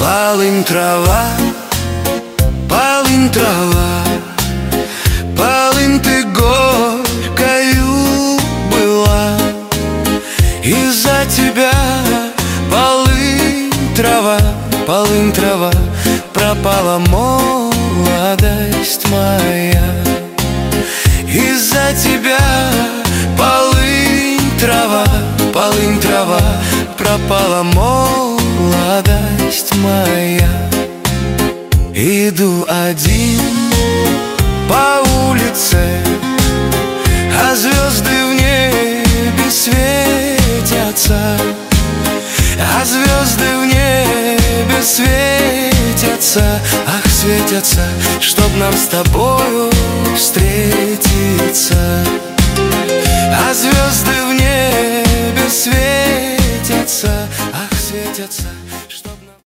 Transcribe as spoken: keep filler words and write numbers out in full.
Полынь трава, полынь трава, полынь ты горькою была. Из-за тебя полынь трава, полынь трава, пропала молодость моя. Из-за тебя полынь трава, полынь трава, пропала молодость моя. Иду один по улице, а звезды в небе светятся, а звезды в небе светятся, ах, светятся, чтоб нам с тобою встретиться. А звезды в небе светятся, ах, светятся.